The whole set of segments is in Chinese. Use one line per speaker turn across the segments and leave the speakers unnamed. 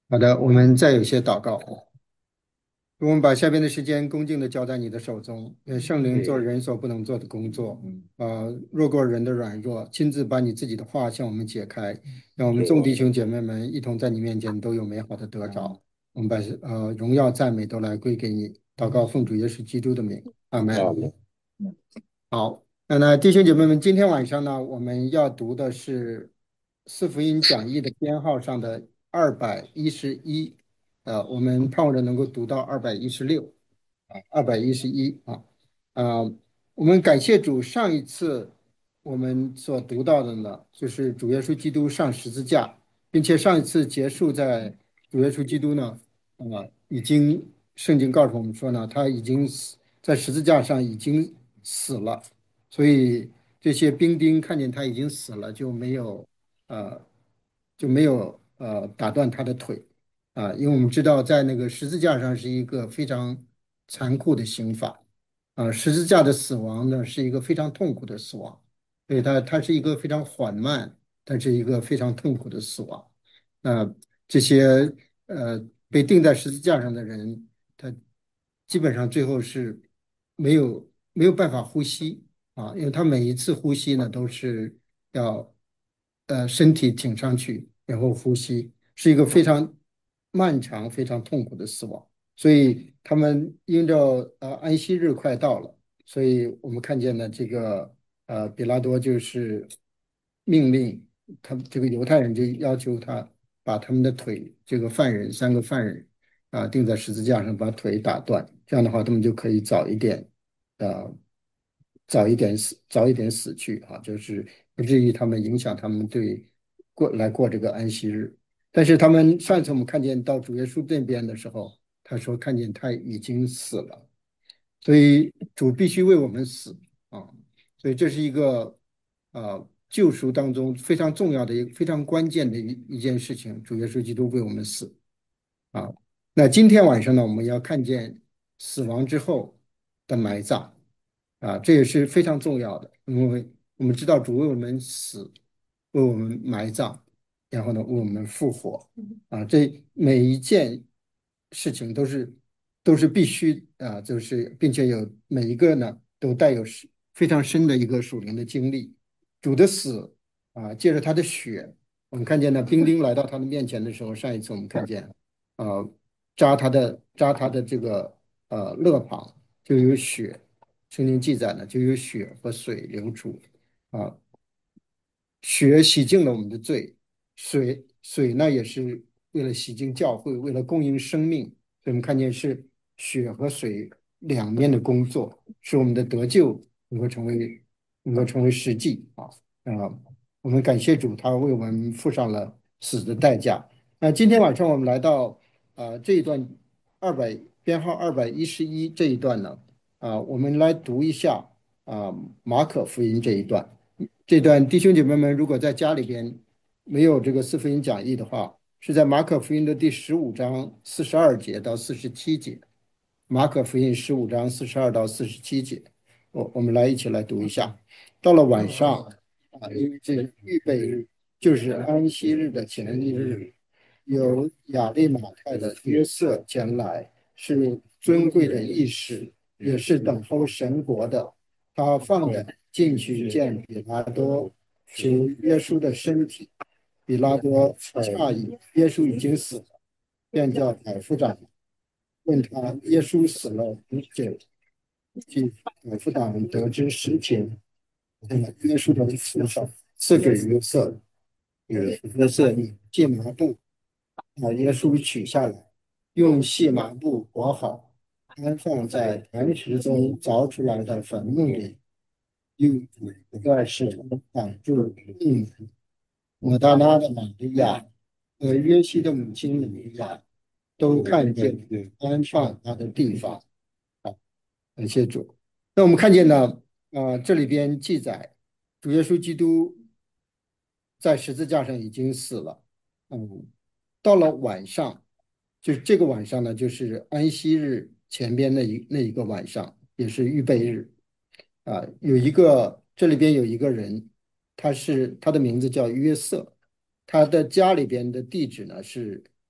好的，我们再有一些祷告。我们把下边的时间恭敬的交在你的手中，愿圣灵做人所不能做的工作，弱过人的软弱，亲自把你自己的话向我们解开，让我们众弟兄姐妹们一同在你面前都有美好的得着。我们把荣耀赞美都来归给你，祷告奉主耶稣基督的名，阿门。好，那弟兄姐妹们，今天晚上呢，我们要读的是四福音讲义的编号上的211，我们盼望着能够读到216。211啊，啊，我们感谢主，上一次我们所读到的呢，就是主耶稣基督上十字架，并且上一次结束在主耶稣基督呢，已经圣经告诉我们说呢，他已经在十字架上已经死了，所以这些兵丁看见他已经死了，呃打断他的腿。因为我们知道，在那个十字架上是一个非常残酷的刑罚，十字架的死亡呢是一个非常痛苦的死亡，所以它是一个非常缓慢，但是一个非常痛苦的死亡。那这些呃被钉在十字架上的人，他基本上最后是没有办法呼吸因为他每一次呼吸呢都是要身体挺上去，然后呼吸，是一个非常漫长、非常痛苦的死亡。所以他们因着安息日快到了，所以我们看见呢，这个比拉多就是命令他们这个犹太人就要求他把他们的腿，这个3个犯人钉在十字架上，把腿打断，这样的话他们就可以呃早一点死去就是不至于他们影响他们过这个安息日。但是他们上一次我们看见到主耶稣这边的时候，他说看见他已经死了，所以主必须为我们死啊，所以这是一个救赎当中非常重要的非常关键的一件事情，主耶稣基督为我们死啊。那今天晚上呢，我们要看见死亡之后的埋葬这也是非常重要的，因为我们知道主为我们死，为我们埋葬，然后呢为我们复活这每一件事情都是必须就是并且每一个呢都带有非常深的一个属灵的经历。主的死借着他的血，我们看见呢兵丁来到他的面前的时候，上一次我们看见呃扎他的这个肋旁就有血，圣经记载呢就有血和水流出啊。血洗净了我们的罪，水呢也是为了洗净教会，为了供应生命，所以我们看见是血和水两面的工作，使我们的得救能够成为实际我们感谢主，他为我们付上了死的代价。那今天晚上我们来到这一段编号211这一段呢我们来读一下啊马可福音这一段。这段弟兄姐妹们，如果在家里边没有这个四福音讲义的话，是在马可福音的第15章42节到47节。马可福音15章42到47节，我们一起来读一下。到了晚上因为这个预备日就是安息日的前一日，有亚利马太的约瑟前来，是尊贵的义士，也是等候神国的。他放胆进去见比拉多，求耶稣的身体。比拉多诧异，耶稣已经死了，便叫百夫长问他耶稣死了多久。即百夫长得知实情，耶稣的死手赐给约瑟，约瑟借麻布把耶稣取下来，用细麻布裹好，安放在磐石中凿出来的坟墓里，用一块石头挡住墓门。抹大拉的玛利亚和约西的母亲玛利亚都看见安放他的地方啊，感谢主。那我们看见呢，这里边记载主耶稣基督在十字架上已经死了，嗯，到了晚上，就是这个晚上呢，就是安息日前边那一个晚上，也是预备日这里边有一个人，他的名字叫约瑟，他的家里边的地址呢是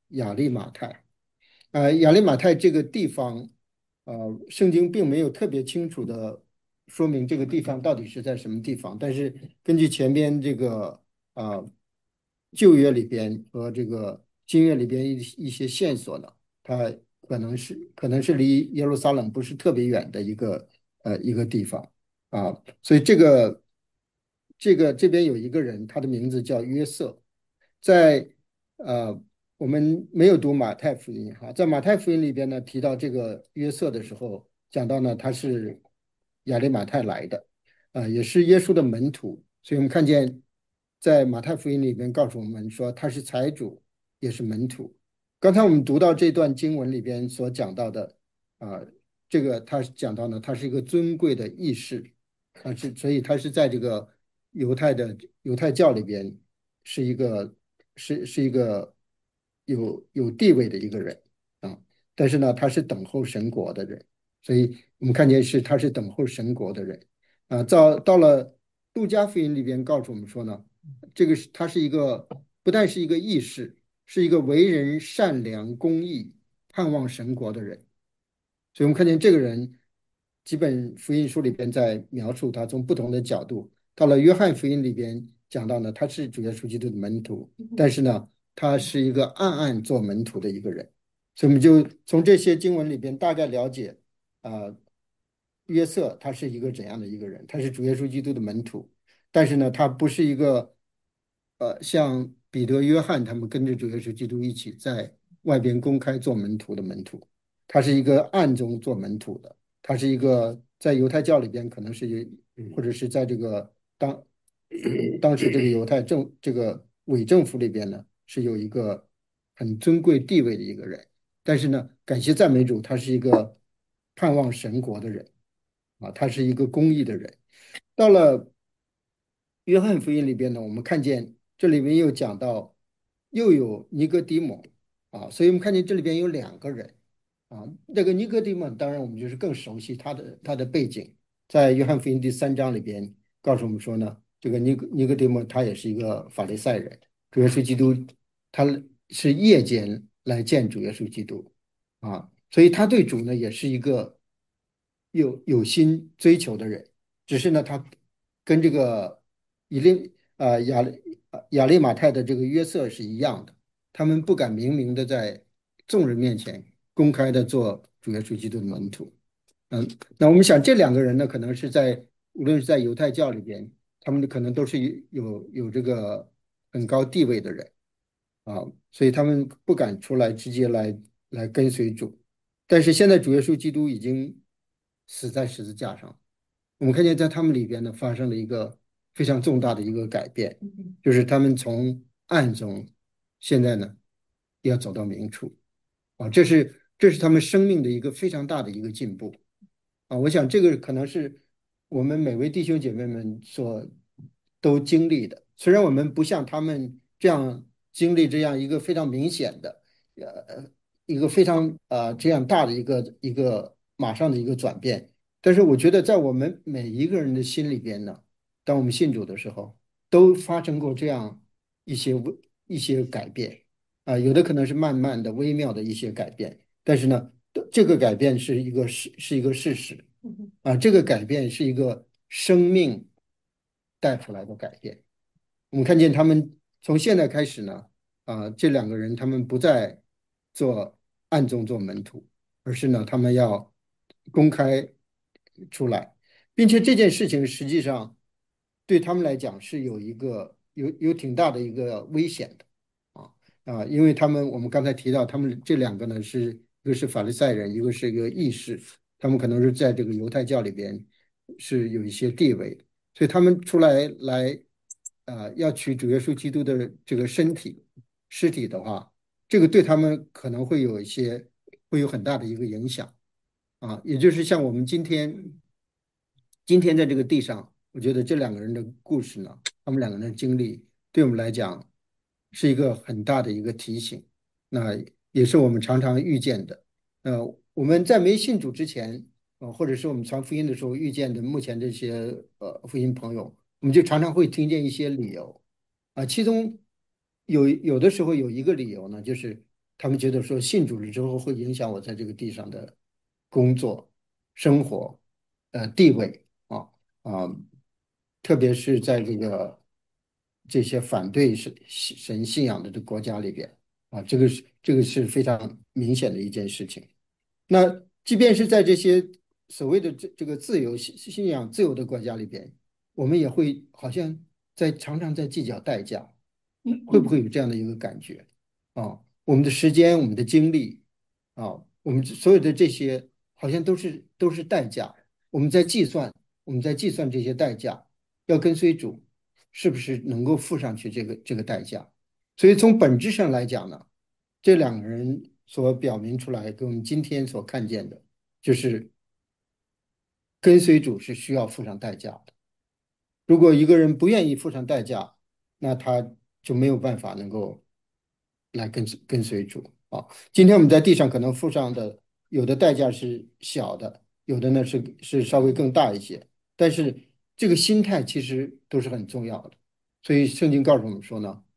亚利马泰。亚利马泰这个地方，圣经并没有特别清楚的说明这个地方到底是在什么地方，但是根据前边这个呃旧约里边和这个新约里边一些线索呢，它可能是离耶路撒冷不是特别远的一个地方啊，所以这边有一个人，他的名字叫约瑟。在我们没有读马太福音哈，在马太福音里边呢，提到这个约瑟的时候，讲到呢他是亚利马太来的，也是耶稣的门徒，所以我们看见在马太福音里边告诉我们说他是财主，也是门徒。刚才我们读到这段经文里边所讲到的啊、这个他讲到呢，他是一个尊贵的义士，所以他是在这个犹太教里边是一个有地位的一个人啊，但是呢，他是等候神国的人，所以我们看见他是等候神国的人啊。到了路加福音里边告诉我们说呢，他是一个不但是一个义士，是一个为人善良、公义、盼望神国的人。所以我们看见这个人，基本福音书里边在描述他从不同的角度。到了约翰福音里边讲到呢，他是主耶稣基督的门徒，但是呢，他是一个暗暗做门徒的一个人。所以我们就从这些经文里边大概了解，啊、约瑟他是一个怎样的一个人？他是主耶稣基督的门徒，但是呢，他不是一个像彼得、约翰他们跟着主耶稣基督一起在外边公开做门徒的门徒。他是一个暗中做门徒的，他是一个在犹太教里边可能是或者是在这个当时这个犹太这个伪政府里边呢，是有一个很尊贵地位的一个人。但是呢，感谢赞美主，他是一个盼望神国的人啊，他是一个公义的人。到了约翰福音里边呢，我们看见这里面又讲到又有尼哥底母啊，所以我们看见这里边有两个人啊。这个尼哥底母，当然我们就是更熟悉他的背景，在约翰福音第3章里边告诉我们说呢，这个尼哥底母他也是一个法利赛人，主耶稣基督他是夜间来见主耶稣基督啊，所以他对主呢也是一个有心追求的人。只是呢，他跟这个以利啊亚利马泰的这个约瑟是一样的，他们不敢明明的在众人面前公开的做主耶稣基督的门徒。嗯，那我们想这两个人呢，可能是无论是在犹太教里边，他们可能都是有这个很高地位的人啊，所以他们不敢出来直接来跟随主。但是现在主耶稣基督已经死在十字架上，我们看见在他们里边呢发生了一个非常重大的一个改变，就是他们从暗中现在呢要走到明处啊，这是他们生命的一个非常大的一个进步。啊，我想这个可能是我们每位弟兄姐妹们都经历的。虽然我们不像他们这样经历这样一个非常明显的，一个非常这样大的一个马上的一个转变，但是我觉得在我们每一个人的心里边呢，当我们信主的时候，都发生过这样一些一些改变啊，有的可能是慢慢的、微妙的一些改变，但是呢，这个改变是一个事实啊，这个改变是一个生命带出来的改变。我们看见他们从现在开始呢，这两个人他们不再暗中做门徒，而是呢，他们要公开出来，并且这件事情实际上对他们来讲是有挺大的一个危险的啊因为我们刚才提到，他们这两个呢一个是法利赛人，一个是一个义士，他们可能是在这个犹太教里边是有一些地位的，所以他们出来要取主耶稣基督的这个尸体的话，这个对他们可能会有很大的一个影响啊，也就是像我们今天在这个地上，我觉得这两个人的故事呢，他们两个人的经历，对我们来讲是一个很大的一个提醒，那也是我们常常遇见的。我们在没信主之前，或者是我们传福音的时候遇见的目前这些福音朋友，我们就常常会听见一些理由其中有的时候有一个理由呢，就是他们觉得说信主了之后会影响我在这个地上的工作、生活、地位啊，特别是在这些反对神信仰的国家里边这个是非常明显的一件事情。那即便是在这些所谓的这个自由信仰自由的国家里边，我们也会好像常常在计较代价，会不会有这样的一个感觉啊？我们的时间、我们的精力啊，我们所有的这些好像都是代价，我们在计算，我们在计算这些代价，要跟随主，是不是能够付上去这个代价？所以从本质上来讲呢，这两个人所表明出来，跟我们今天所看见的，就是跟随主是需要付上代价的。如果一个人不愿意付上代价，那他就没有办法能够来跟随主啊。今天我们在地上可能付上的有的代价是小的，有的呢是稍微更大一些，但是这个心态其实都是很重要的。所以圣经告诉我们说呢，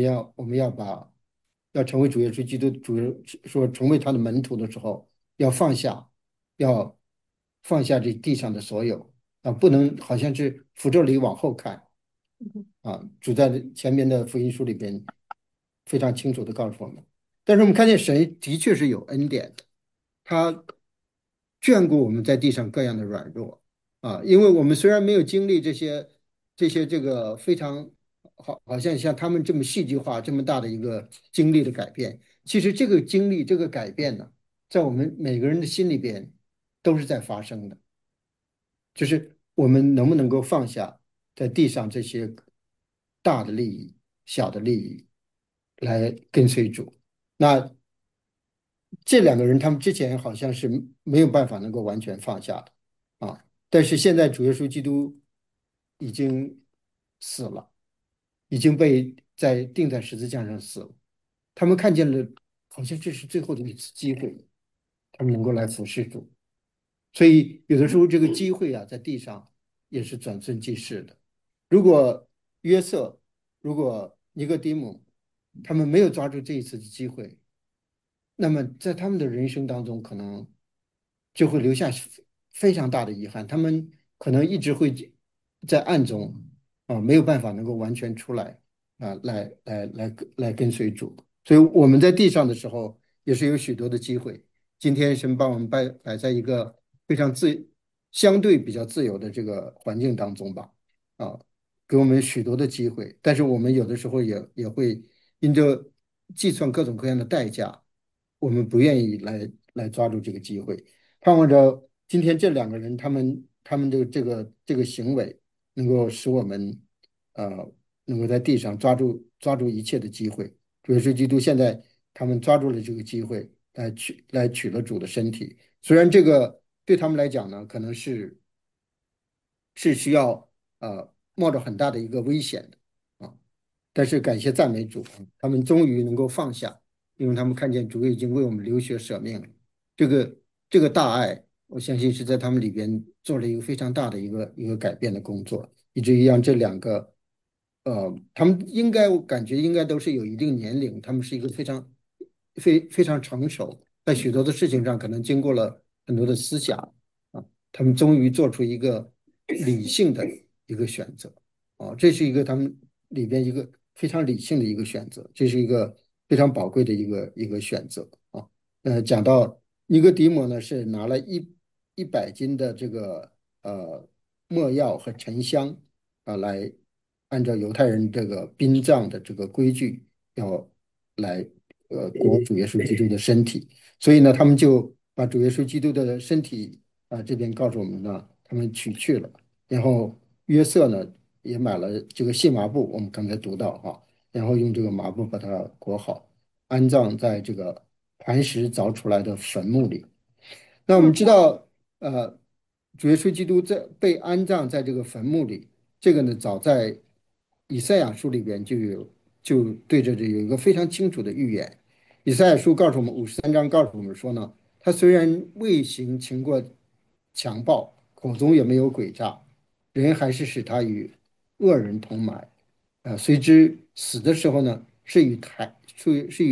我们要成为主耶稣基督说成为他的门徒的时候，要放下，要放下这地上的所有。不能好像是扶着犁往后看主在前面的福音书里边非常清楚的告诉我们。但是我们看见神的确是有恩典的，他眷顾我们在地上各样的软弱因为我们虽然没有经历这些这个非常好像他们这么戏剧化这么大的一个经历的改变，其实这个经历这个改变呢，在我们每个人的心里边都是在发生的。就是我们能不能够放下在地上这些大的利益、小的利益，来跟随主。那这两个人，他们之前好像是没有办法能够完全放下但是现在主耶稣基督已经死了，已经被钉在十字架上死了。他们看见了，好像这是最后的一次机会，他们能够来服侍主。所以有的时候这个机会在地上也是转瞬即逝的。如果约瑟，如果尼哥底母，他们没有抓住这一次的机会，那么在他们的人生当中，可能就会留下非常大的遗憾。他们可能一直会在暗中没有办法能够完全出来来跟随主。所以我们在地上的时候，也是有许多的机会。今天神把我们摆在一个非常相对比较自由的这个环境当中吧，啊，给我们许多的机会，但是我们有的时候也会因着计算各种各样的代价，我们不愿意来抓住这个机会，盼望着今天这两个人他们的这个行为，能够使我们能够在地上抓住一切的机会。主耶稣基督现在他们抓住了这个机会，取了主的身体。虽然这个对他们来讲呢，可能是需要冒着很大的一个危险的但是感谢赞美主，他们终于能够放下，因为他们看见主已经为我们流血舍命了。这个大爱，我相信是在他们里边做了一个非常大的一个改变的工作，以至于让这两个他们我感觉应该都是有一定年龄，他们是一个非常成熟，在许多的事情上可能经过了很多的思想他们终于做出一个理性的一个选择这是一个他们里边一个非常理性的一个选择，这是一个非常宝贵的一个选择讲到尼哥底母呢，是拿了100斤的这个没药和沉香来按照犹太人这个殡葬的这个规矩，要来裹主耶稣基督的身体，所以呢，他们就把主耶稣基督的身体这边告诉我们呢，他们取去了，然后约瑟呢也买了这个细麻布，我们刚才读到然后用这个麻布把它裹好，安葬在这个磐石凿出来的坟墓里。那我们知道，主耶稣基督被安葬在这个坟墓里，这个呢，早在以赛亚书里边就对着这有一个非常清楚的预言。以赛亚书告诉我们，53章告诉我们说呢，他虽然未行情过强暴，口中也没有诡诈，人还是使他与恶人同埋。随之死的时候呢，是与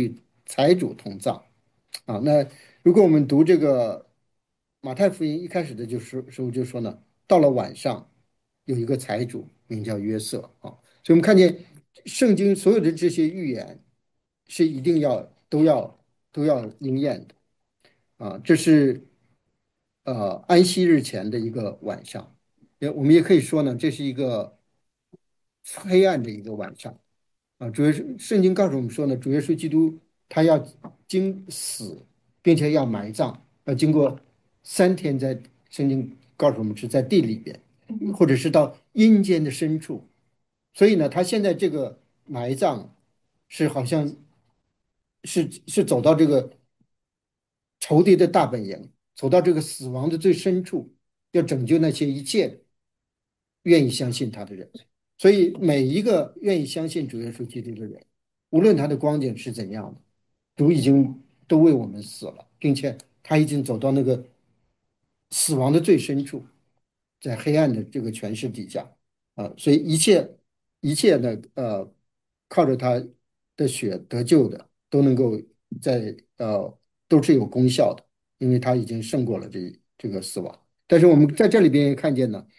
财主同葬啊。那如果我们读这个马太福音一开始的时候就说呢，到了晚上有一个财主名叫约瑟啊，所以我们看见圣经所有的这些预言是一定都要应验的啊。这是安息日前的一个晚上，我们也可以说呢，这是一个黑暗的一个晚上。啊，主耶稣圣经告诉我们说呢，主耶稣基督他要经死，并且要埋葬，要经过3天在圣经告诉我们是在地里边，或者是到阴间的深处。所以呢，他现在这个埋葬是好像是走到这个仇敌的大本营，走到这个死亡的最深处，要拯救那些一切愿意相信他的人。所以每一个愿意相信主耶稣基督的人，无论他的光景是怎样的，主已经都为我们死了，并且他已经走到那个死亡的最深处，在黑暗的这个权势底下啊，所以一切呢，靠着他的血得救的，都能够在都是有功效的，因为他已经胜过了这个死亡。但是我们在这里边也看见呢。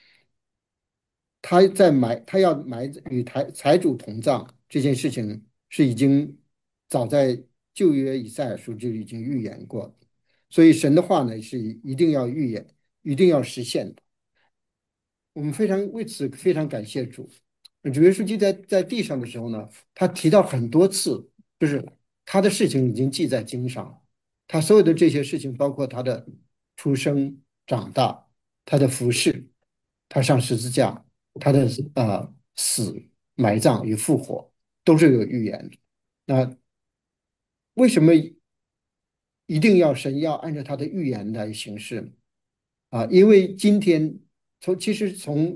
他要与财主同葬这件事情是已经早在旧约以赛亚书就已经预言过的，所以神的话呢是一定要预言，一定要实现的。我们为此非常感谢主。主耶稣基督在地上的时候呢，他提到很多次，就是他的事情已经记在经上，他所有的这些事情，包括他的出生、长大、他的服饰、他上十字架、他的死、埋葬与复活，都是有预言的。那为什么一定要神要按照他的预言来行事呢？啊，因为今天其实从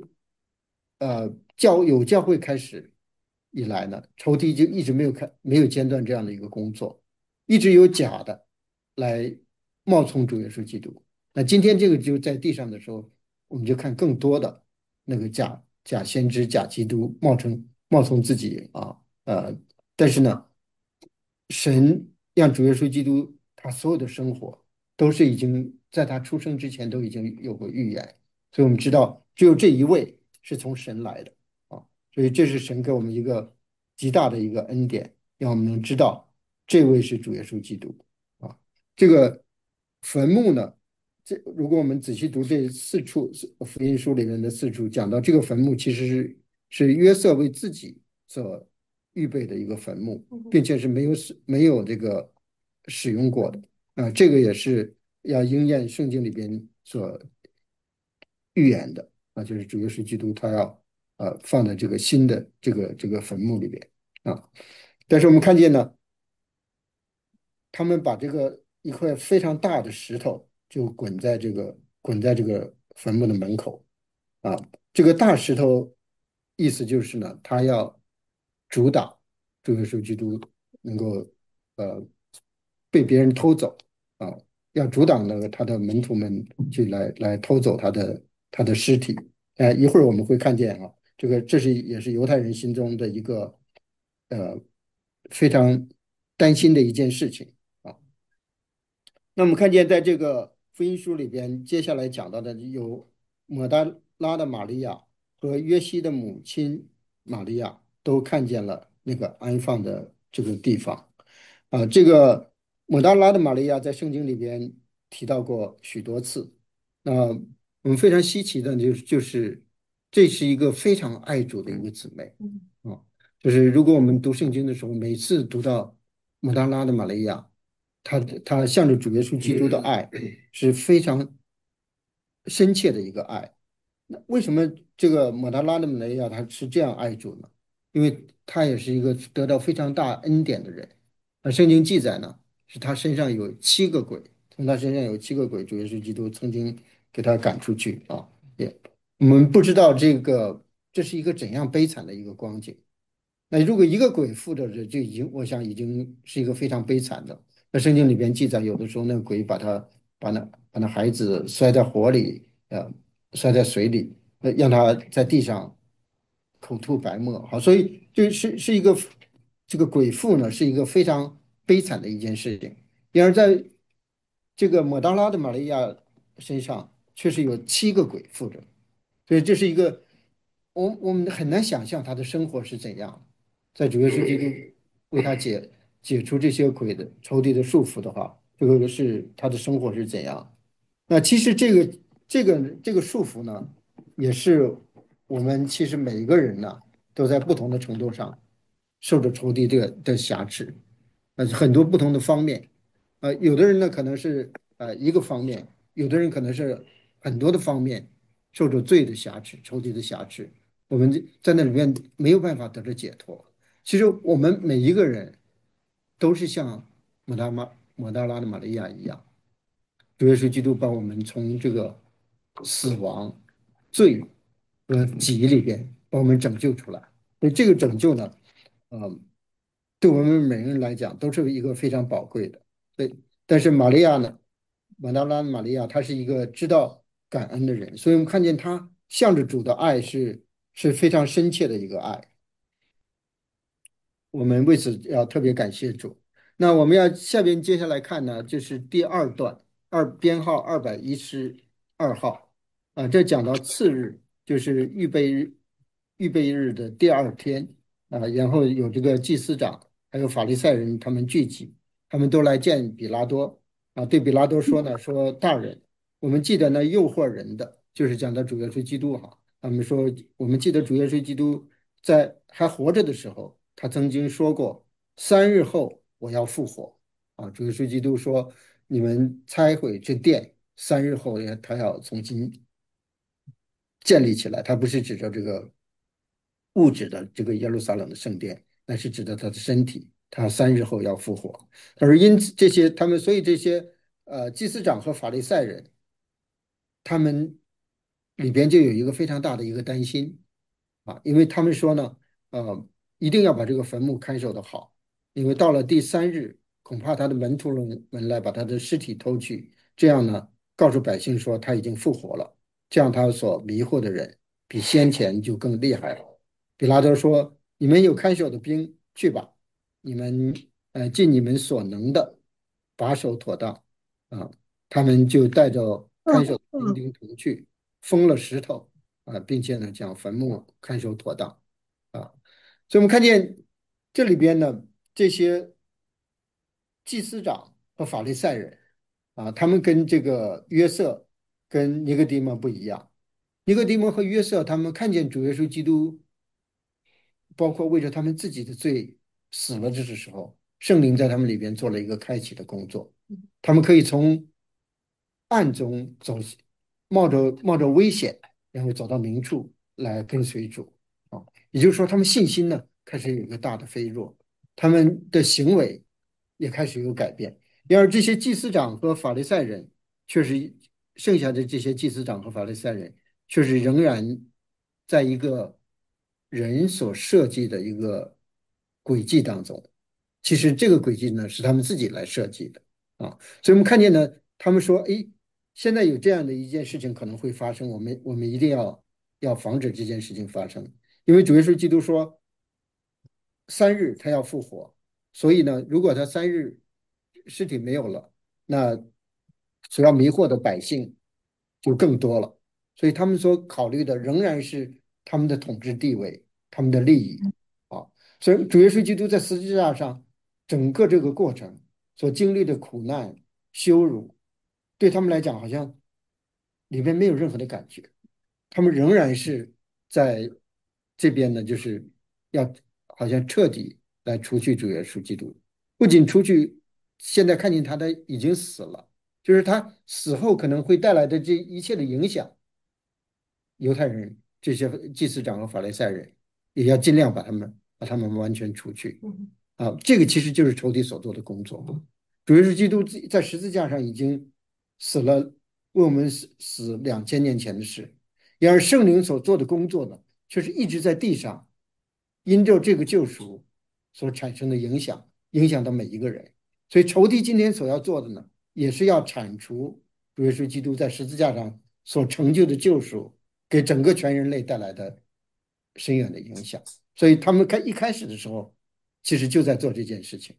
教会开始以来呢，仇敌就一直没有间断这样的一个工作，一直有假的来冒充主耶稣基督。那今天这个就在地上的时候，我们就看更多的那个假先知、假基督冒充自己啊，但是呢，神让主耶稣基督他所有的生活都是已经在他出生之前都已经有过预言，所以我们知道只有这一位是从神来的啊，所以这是神给我们一个极大的一个恩典，让我们能知道这位是主耶稣基督啊。这个坟墓呢，如果我们仔细读这4处福音书里面的4处，讲到这个坟墓其实是约瑟为自己所预备的一个坟墓，并且是没有这个使用过的啊，这个也是要应验圣经里边所预言的啊，就是主耶稣基督他要放在这个新的这个坟墓里边啊，但是我们看见呢。他们把这个一块非常大的石头就滚在这个坟墓的门口啊，这个大石头意思就是呢，他要阻挡主耶稣基督能够呃被别人偷走啊，要阻挡那个他的门徒们去来偷走他的尸体。一会儿我们会看见啊，这也是犹太人心中的一个呃非常担心的一件事情。啊。那我们看见，在这个福音书里边，接下来讲到的有抹大拉的玛利亚和约西的母亲玛利亚都看见了那个安放的这个地方。这个抹大拉的玛利亚在圣经里边提到过许多次。那我们非常稀奇的就是这是一个非常爱主的一个姊妹啊，就是如果我们读圣经的时候，每次读到抹大拉的玛利亚。他向着主耶稣基督的爱是非常深切的一个爱。那为什么这个抹大拉的玛利亚他是这样爱主呢？因为他也是一个得到非常大恩典的人。圣经记载呢，是他身上有7个鬼，从他身上有7个鬼，主耶稣基督曾经给他赶出去啊。也我们不知道这是一个怎样悲惨的一个光景。那如果一个鬼附着着，我想已经是一个非常悲惨的。那圣经里边记载，有的时候那个鬼把那孩子摔在火里，摔在水里，让他在地上口吐白沫。好，所以就是一个这个鬼妇呢，是一个非常悲惨的一件事情。然而，在这个抹大拉的玛利亚身上，却是有7个鬼附着，所以这是一个我们很难想象他的生活是怎样。在主耶稣基督为他解除这些鬼的仇敌的束缚的话，这个是他的生活是怎样？那其实这个束缚呢，也是我们其实每一个人呢，都在不同的程度上受着仇敌的挟持，很多不同的方面，有的人呢可能是一个方面，有的人可能是很多的方面受着罪的挟持、仇敌的挟持，我们在那里面没有办法得到解脱。其实我们每一个人都是像抹大拉的玛利亚一样。主耶稣基督把我们从这个死亡、罪和己里边把我们拯救出来。所以这个拯救呢，呃，对我们每个人来讲都是一个非常宝贵的。对，但是玛利亚呢，马达拉玛利亚，她是一个知道感恩的人，所以我们看见她向着主的爱是非常深切的一个爱。我们为此要特别感谢主。那我们要接下来看呢，就是第二段编号212号这讲到次日，就是预备日的第二天然后有这个祭司长还有法利赛人他们聚集，他们都来见比拉多对比拉多说呢，说大人，我们记得呢诱惑人的就是讲到主耶稣基督哈，他们说我们记得主耶稣基督在还活着的时候，他曾经说过3日后我要复活主耶稣基督说你们拆毁这殿，3日后他要重新建立起来。他不是指着这个物质的这个耶路撒冷的圣殿，那是指的他的身体，他3日后要复活。他说因此这些他们所以这些祭司长和法利赛人他们里边就有一个非常大的一个担心因为他们说呢，呃，一定要把这个坟墓看守的好，因为到了第3日，恐怕他的门徒们来把他的尸体偷去，这样呢，告诉百姓说他已经复活了，这样他所迷惑的人比先前就更厉害了。比拉多说：“你们有看守的兵，去吧，你们尽你们所能的把守妥当啊。”他们就带着看守的兵丁同去，封了石头并且呢将坟墓看守妥当啊。所以我们看见这里边呢，这些祭司长和法利赛人他们跟这个约瑟跟尼哥底母不一样。尼哥底母和约瑟他们看见主耶稣基督，包括为着他们自己的罪死了的时候，圣灵在他们里边做了一个开启的工作，他们可以从暗中走，冒着危险，然后走到明处来跟随主也就是说，他们信心呢开始有一个大的飞跃，他们的行为也开始有改变。然而，这些祭司长和法利赛人，确实剩下的这些祭司长和法利赛人，确实仍然在一个人所设计的一个轨迹当中。其实这个轨迹呢，是他们自己来设计的所以我们看见呢，他们说，哎，现在有这样的一件事情可能会发生，我们一定要防止这件事情发生。因为主耶稣基督说3日他要复活，所以呢，如果他3日尸体没有了，那所要迷惑的百姓就更多了。所以他们所考虑的仍然是他们的统治地位、他们的利益啊。所以主耶稣基督在十字架上整个这个过程所经历的苦难、羞辱，对他们来讲好像里面没有任何的感觉。他们仍然是在这边呢，就是要好像彻底来除去主耶稣基督。不仅除去，现在看见他已经死了，就是他死后可能会带来的这一切的影响，犹太人这些祭司长和法利赛人也要尽量把他们完全除去这个其实就是仇敌所做的工作。主耶稣基督在十字架上已经死了，为我们死2000年前的事。然而圣灵所做的工作呢，却是一直在地上，因着这个救赎所产生的影响，影响到每一个人。所以仇敌今天所要做的呢，也是要铲除主耶稣基督在十字架上所成就的救赎，给整个全人类带来的深远的影响。所以他们一开始的时候，其实就在做这件事情。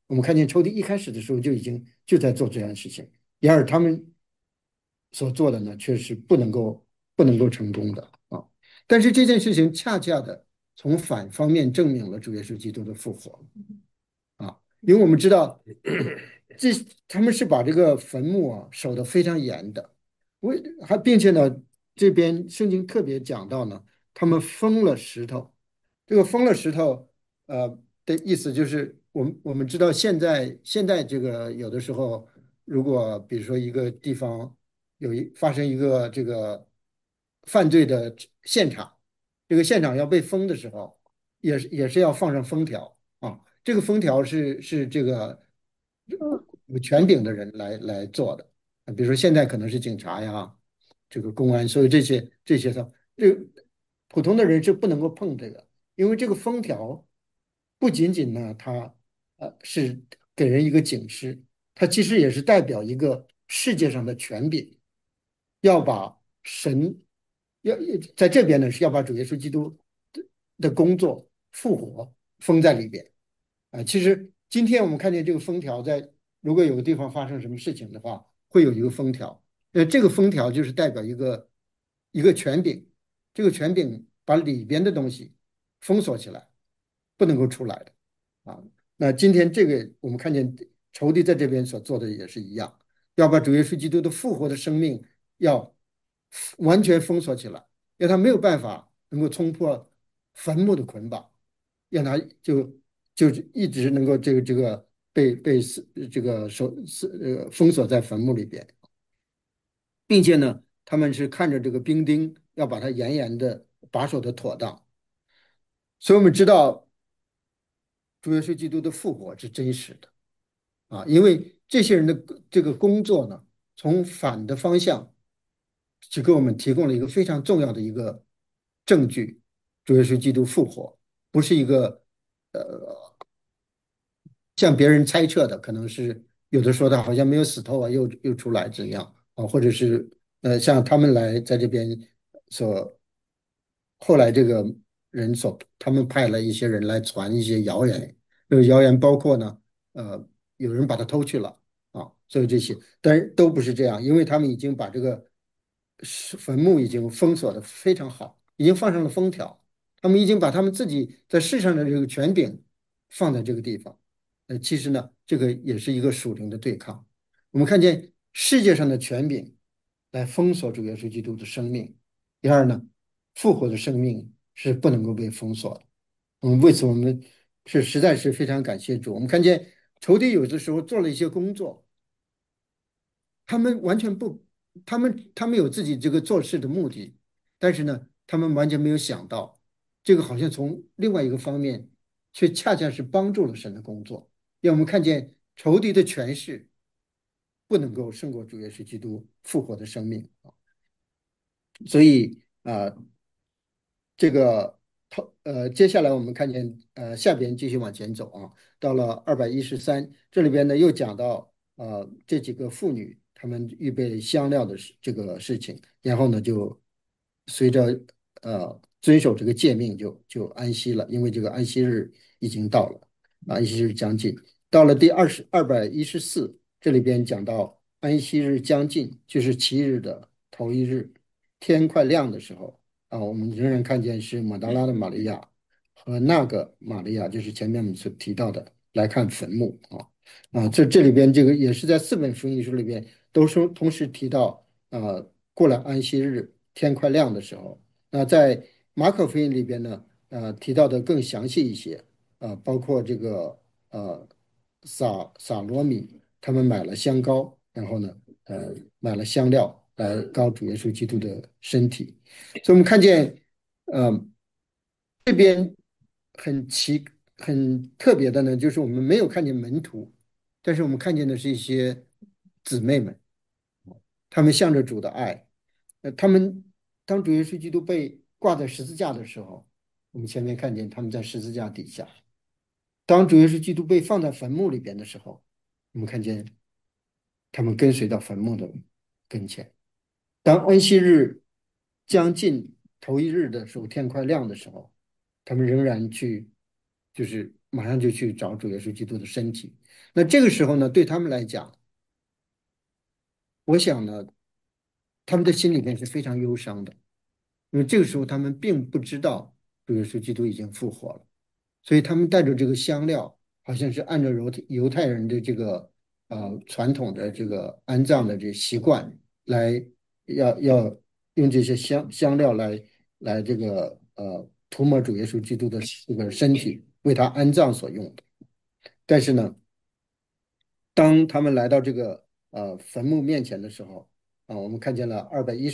我们看见仇敌一开始的时候就在做这样的事情，然而他们所做的呢，却是不能够成功的啊。但是这件事情恰恰的从反方面证明了主耶稣基督的复活啊，因为我们知道这他们是把这个坟墓啊守得非常严的，并且呢，这边圣经特别讲到呢，他们封了石头。这个封了石头，的意思就是我们知道现在这个有的时候，如果比如说一个地方发生一个这个犯罪的现场，这个现场要被封的时候，也是要放上封条啊。这个封条是这个有权柄的人来做的，比如说现在可能是警察呀，这个公安，所以这些的，这个普通的人是不能够碰这个，因为这个封条不仅仅呢，它是给人一个警示，它其实也是代表一个世界上的权柄，要把神要在这边呢是要把主耶稣基督的工作复活封在里边。其实今天我们看见这个封条在，如果有个地方发生什么事情的话，会有一个封条。这个封条就是代表一个权柄，这个权柄把里边的东西封锁起来，不能够出来的啊。那今天这个我们看见仇敌在这边所做的也是一样，要把主耶稣基督的复活的生命要完全封锁起来，让他没有办法能够冲破坟墓的捆绑。让他就一直能够这个被这个封锁在坟墓里边，并且呢，他们是看着这个兵丁要把它严严的把守的妥当，所以我们知道主耶稣基督的复活是真实的啊，因为这些人的这个工作呢，从反的方向就给我们提供了一个非常重要的一个证据：主耶稣基督复活不是一个。像别人猜测的，可能是有的说他好像没有死透啊，又出来怎样啊，或者是像他们来在这边所后来这个他们派了一些人来传一些谣言，这个谣言包括呢，有人把他偷去了啊，所以这些，但是都不是这样，因为他们已经把这个坟墓已经封锁的非常好，已经放上了封条，他们已经把他们自己在世上的这个权柄放在这个地方。其实呢，这个也是一个属灵的对抗。我们看见世界上的权柄来封锁主耶稣基督的生命，第二呢，复活的生命是不能够被封锁的。为此我们是实在是非常感谢主。我们看见仇敌有的时候做了一些工作，他们完全不，他们有自己这个做事的目的，但是呢，他们完全没有想到，这个好像从另外一个方面，却恰恰是帮助了神的工作，让我们看见仇敌的权势不能够胜过主耶稣基督复活的生命啊。所以这个接下来我们看见下边继续往前走啊，到了213，这里边呢又讲到这几个妇女她们预备香料的这个事情，然后呢就随着遵守这个诫命就安息了，因为这个安息日已经到了，安息日将近，到了第214，这里边讲到安息日将近，就是7日的头一日，天快亮的时候。我们仍然看见是马达拉的玛利亚和那个玛利亚，就是前面我们所提到的，来看坟墓这里边这个也是在4本福音书里边都说同时提到，过了安息日天快亮的时候，那在马可福音里边呢，提到的更详细一些，包括这个撒罗米他们买了香膏，然后呢，买了香料来膏主耶稣基督的身体。所以我们看见，呃，这边很特别的呢，就是我们没有看见门徒，但是我们看见的是一些姊妹们，她们向着主的爱，他们当主耶稣基督被挂在十字架的时候，我们前面看见他们在十字架底下；当主耶稣基督被放在坟墓里边的时候，我们看见他们跟随到坟墓的跟前。当安息日将近头一日的时候，天快亮的时候，他们仍然去，就是马上就去找主耶稣基督的身体。那这个时候呢，对他们来讲，我想呢，他们的心里面是非常忧伤的，因为这个时候他们并不知道主耶稣基督已经复活了。所以他们带着这个香料，好像是按照犹太人的这个传统的这个安葬的这个习惯来，要用这些香料来这个涂抹主耶稣基督的这个身体，为他安葬所用的。但是呢，当他们来到这个坟墓面前的时候，我们看见了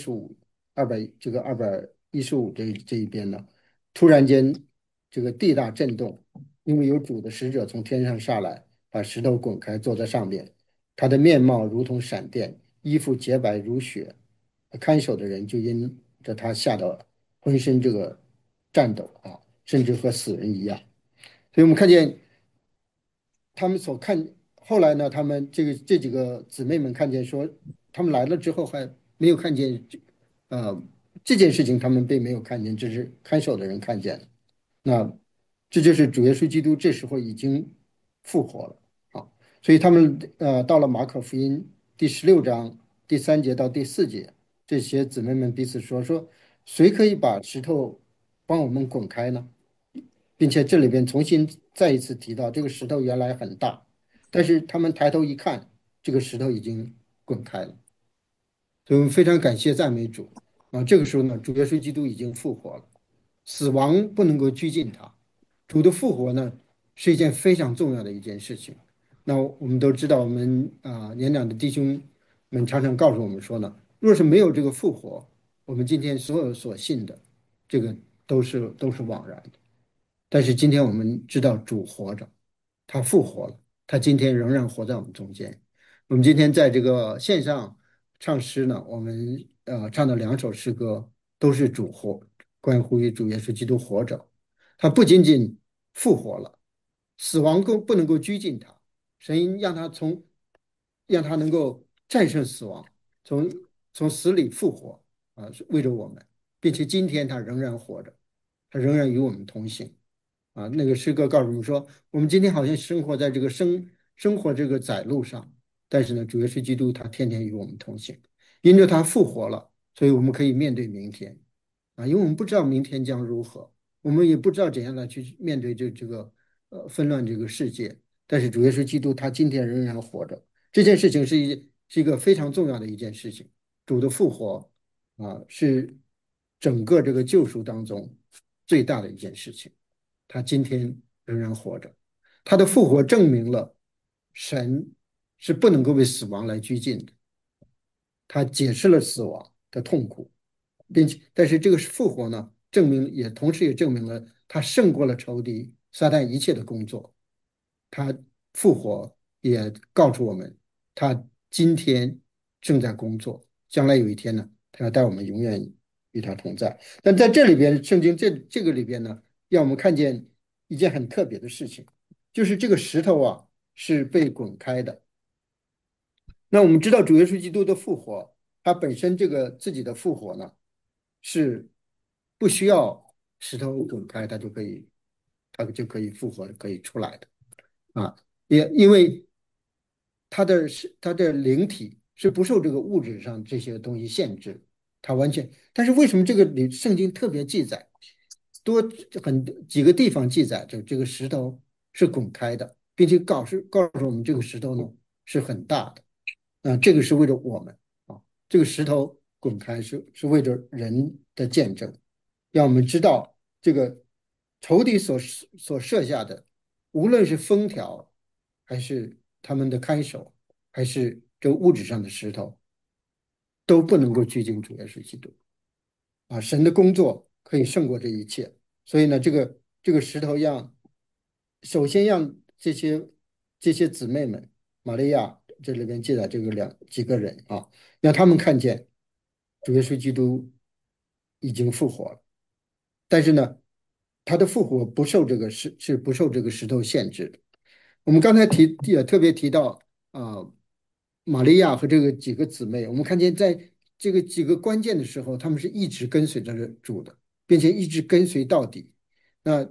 215这一边呢，突然间这个地大震动，因为有主的使者从天上下来，把石头滚开，坐在上面，他的面貌如同闪电，衣服洁白如雪，看守的人就因着他吓得浑身这个颤抖啊，甚至和死人一样。所以我们看见他们所看，后来呢，他们这几个姊妹们看见说，他们来了之后还没有看见呃，这件事情，他们并没有看见，只是看守的人看见了。那这就是主耶稣基督这时候已经复活了啊，所以他们到了马可福音第16章第3节到第4节，这些姊妹们彼此说，谁可以把石头帮我们滚开呢？并且这里边重新再一次提到，这个石头原来很大，但是他们抬头一看，这个石头已经滚开了。所以我们非常感谢赞美主啊！这个时候呢，主耶稣基督已经复活了，死亡不能够拘禁他。主的复活呢，是一件非常重要的一件事情。那我们都知道，我们年长的弟兄们常常告诉我们说呢，若是没有这个复活，我们今天所有所信的，这个都是枉然的。但是今天我们知道主活着，他复活了，他今天仍然活在我们中间。我们今天在这个线上唱诗呢，我们唱的2首诗歌都是主活，关乎于主耶稣基督活着。他不仅仅复活了，死亡不能够拘禁他，神让他能够战胜死亡，从从死里复活是为着我们，并且今天他仍然活着，他仍然与我们同行。那个诗歌告诉我们说，我们今天好像生活在这个生活这个窄路上，但是呢，主耶稣基督他天天与我们同行，因着他复活了，所以我们可以面对明天因为我们不知道明天将如何，我们也不知道怎样的去面对这个纷乱这个世界，但是主耶稣基督他今天仍然活着，这件事情是一个非常重要的一件事情，主的复活是整个这个救赎当中最大的一件事情。他今天仍然活着，他的复活证明了神是不能够为死亡来拘禁的，他解释了死亡的痛苦，并且但是这个复活呢，同时也证明了他胜过了仇敌撒旦一切的工作，他复活也告诉我们，他今天正在工作，将来有一天呢，他要带我们永远与他同在。但在这里边，圣经这个里边呢，让我们看见一件很特别的事情，就是这个石头是被滚开的。那我们知道主耶稣基督的复活，他本身这个自己的复活呢，是不需要石头滚开，他就可以复活，可以出来的也因为他的灵体是不受这个物质上这些东西限制，他完全。但是为什么这个圣经特别记载多几个地方记载这个石头是滚开的，并且告诉我们这个石头呢是很大的。这个是为了我们这个石头滚开是为着人的见证，让我们知道这个仇敌所设下的，无论是封条，还是他们的看守，还是这物质上的石头，都不能够拘禁主耶稣基督神的工作可以胜过这一切，所以呢，这个石头首先让这些姊妹们，玛利亚这里边记载这个几个人让他们看见主耶稣基督已经复活了。但是呢，他的复活不受这个石头限制的。我们刚才也特别提到啊，玛利亚和这个几个姊妹，我们看见在这个几个关键的时候，他们是一直跟随着主的，并且一直跟随到底。那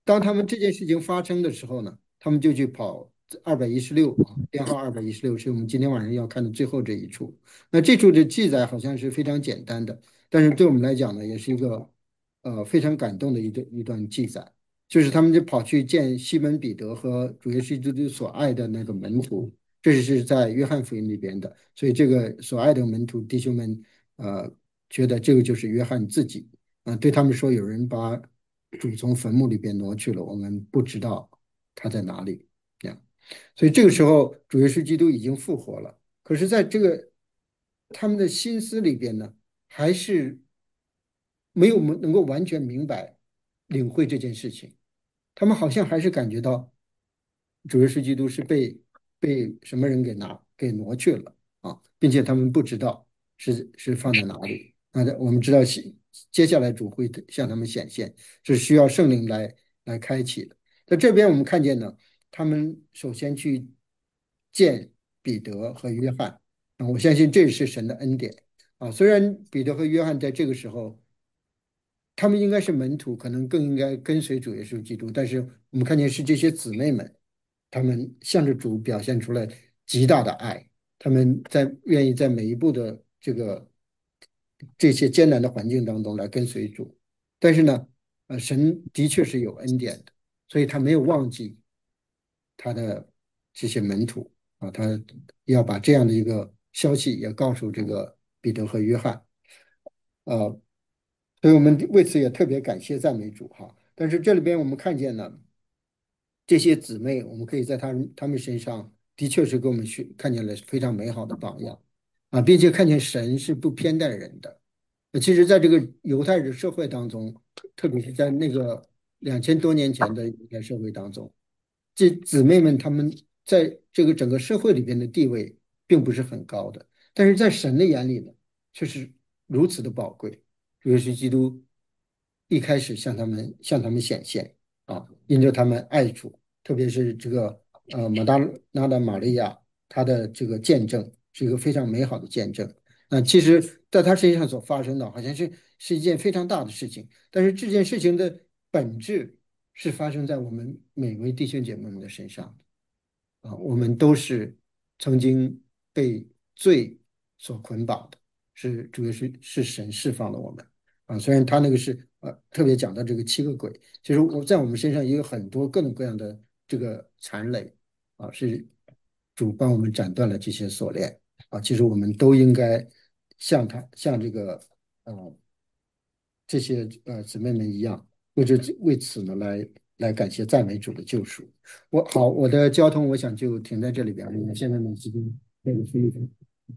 当他们这件事情发生的时候呢，他们就去跑216啊，编号216是我们今天晚上要看的最后这一处。那这处的记载好像是非常简单的，但是对我们来讲呢，也是一个非常感动的一段记载。就是他们就跑去见西门彼得和主耶稣基督所爱的那个门徒，这是在约翰福音里边的。所以这个所爱的门徒弟兄们，呃，觉得这个就是约翰自己。对他们说，有人把主从坟墓里边挪去了，我们不知道他在哪里。这样，所以这个时候主耶稣基督已经复活了。可是，在这个他们的心思里边呢，还是没有能够完全明白、领会这件事情。他们好像还是感觉到主耶稣基督是被什么人给挪去了啊，并且他们不知道是放在哪里。我们知道接下来主会向他们显现，是需要圣灵来开启的。在这边我们看见呢，他们首先去见彼得和约翰我相信这是神的恩典虽然彼得和约翰在这个时候。他们应该是门徒，可能更应该跟随主耶稣基督。但是我们看见是这些姊妹们，他们向着主表现出了极大的爱，他们愿意在每一步的这些艰难的环境当中来跟随主。但是呢，神的确是有恩典的，所以他没有忘记他的这些门徒他要把这样的一个消息也告诉这个彼得和约翰。呃，所以我们为此也特别感谢赞美主哈。但是这里边我们看见呢，这些姊妹，我们可以在她们身上的确是给我们看见了非常美好的榜样并且看见神是不偏待人的。其实，在这个犹太人社会当中，特别是在那个2000多年前的犹太社会当中，这姊妹们她们在这个整个社会里边的地位并不是很高的，但是在神的眼里呢，却是如此的宝贵。主耶稣基督一开始向他们显现因着他们爱主，特别是这个马达拉的玛利亚，她的这个见证是一个非常美好的见证。其实在她身上所发生的，好像是一件非常大的事情，但是这件事情的本质是发生在我们每位弟兄姐妹们的身上我们都是曾经被罪所捆绑的，主要是神释放了我们虽然他那个是特别讲到这个7个鬼，其实在我们身上也有很多各种各样的这个残累是主帮我们斩断了这些锁链其实我们都应该像这个呃这些姊妹们一样，为此呢来感谢赞美主的救赎。我的交通我想就停在这里边，因为现在呢时间那个飞机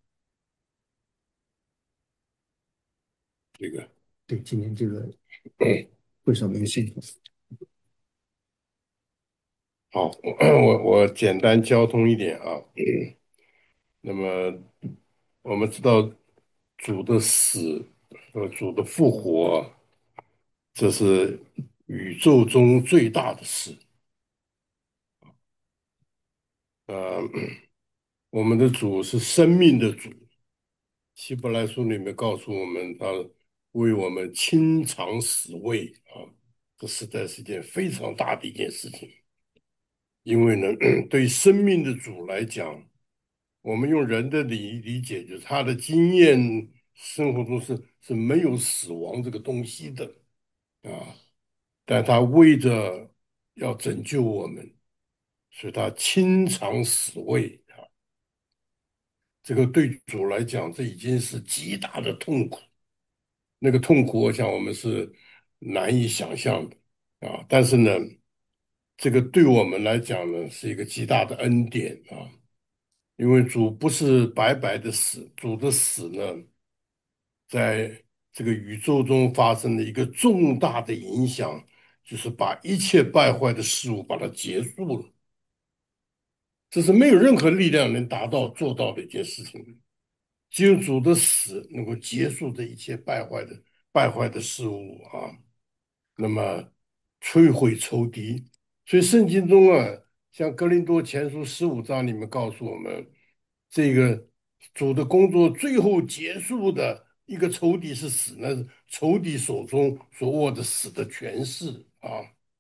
这个，
对今天这个会所没有信号。
好，我简单交通一点啊。那么我们知道主的死和主的复活，这是宇宙中最大的事。呃，我们的主是生命的主，希伯来书里面告诉我们，他为我们亲尝死味这实在是一件非常大的一件事情。因为呢，对生命的主来讲，我们用人的理解，就是他的经验生活中是没有死亡这个东西的啊，但他为着要拯救我们，所以他亲尝死味这个对主来讲，这已经是极大的痛苦。那个痛苦，我想我们是难以想象的但是呢，这个对我们来讲呢，是一个极大的恩典因为主不是白白的死，主的死呢，在这个宇宙中发生了一个重大的影响，就是把一切败坏的事物把它结束了。这是没有任何力量能达到做到的一件事情。只有主的死能够结束这一切败坏的事物那么摧毁仇敌。所以圣经中像哥林多前书15章里面告诉我们，这个主的工作最后结束的一个仇敌是死，那是仇敌手中所握的死的权势